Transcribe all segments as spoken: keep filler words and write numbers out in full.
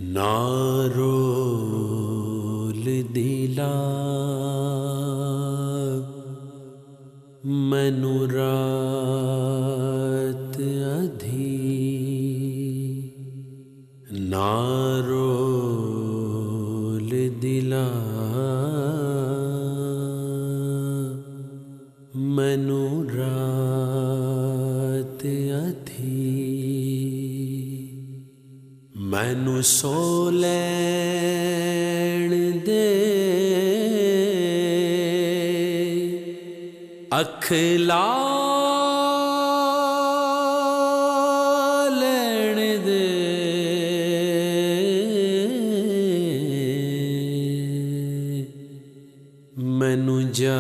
نارول دلا مینو رات ادھی نارول دلا مینو رات ادھی مینو سو لین دے اکھ لا لین دے مینو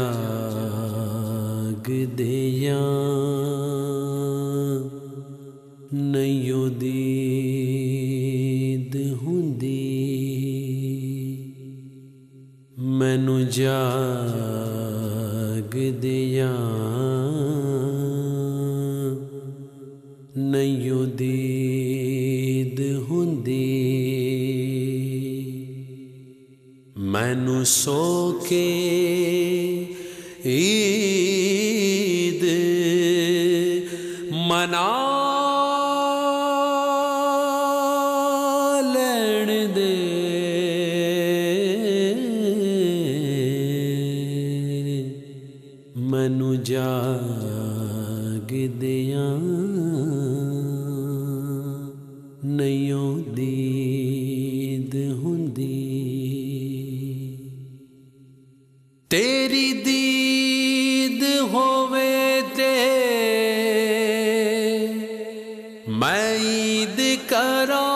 جاگ دیاں نہیں دید ہوندی مینو جاگ دیاں نہیں دید ہوندی مینو سو کے عید منا لین دے مینو جاگ دیاں نہیں دید ہوندی تیری دید ہووے تے میں عید کراں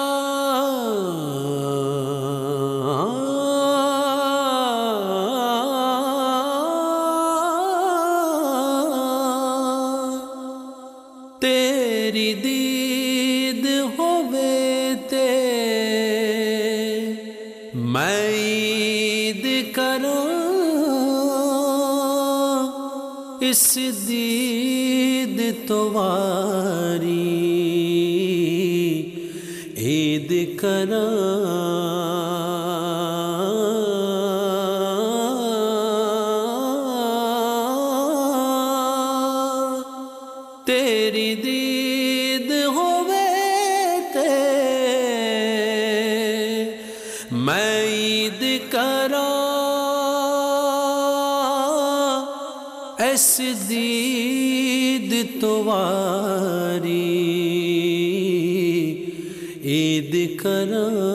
تیری دید ہووے تے میں عید کراں اس دید تو واری عید کراں تیری دید ہووے تے میں عید کراں اس دید تو واری عید کراں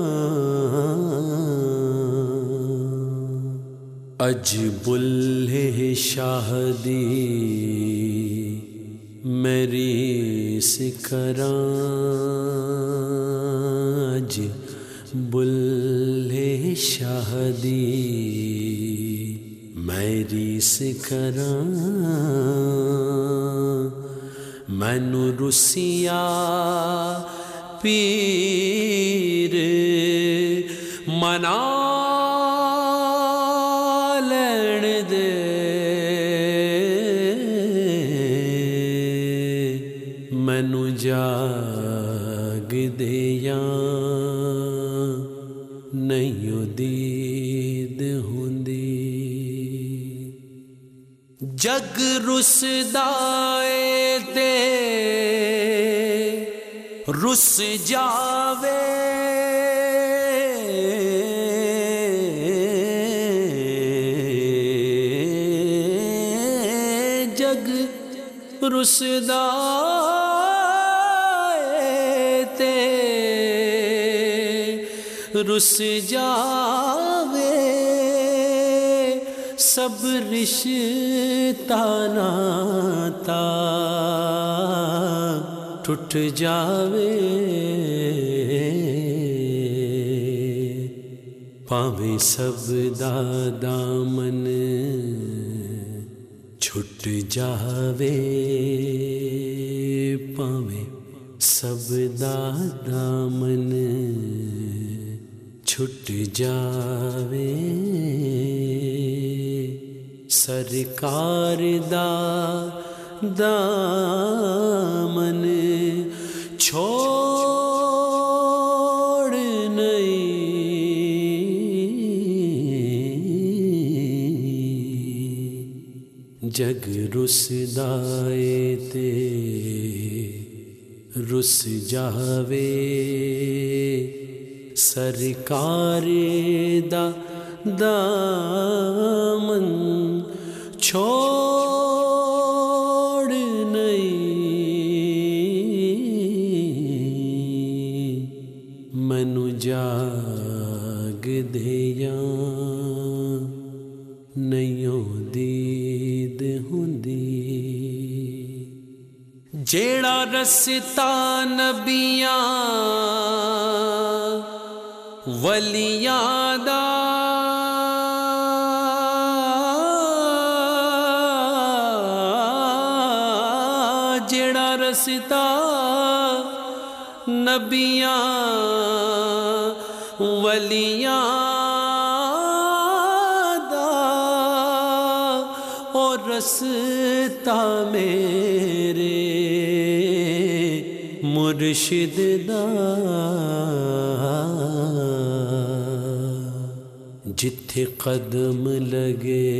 اج بلے شاہ دی میری سکھراں اج بلے شاہ دی میری سکھراں مینو رسیا پیر منا لین دے مینو جاگ دیاں نہیں دید ہوندی جگ رسدا اے تے رس جاوے جگ رسدا تے رس جاوے سب رشتہ ناتا ٹوٹ جاوے پاویں سب دا دامن چھٹ جاوے پاویں سب دا دامن چھٹ جاوے سرکار دا دامن چھوڑ جگ رسدائے تے رس جاوے سرکار دا دامن چھوڑ نہیں منو جاگ دیاں نہیں دید ہوندی جیڑا رستا نبیاں ولیاں دا جیڑا رستا نبیاں ولیاں رستا میرے مرشد دا جتھے قدم لگے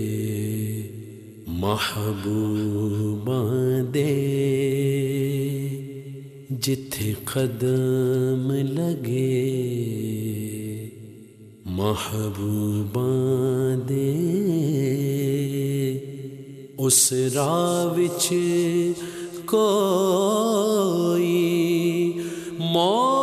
محبوباں دے جتھے قدم لگے محبوباں دے اس راہ وچ کوئی موت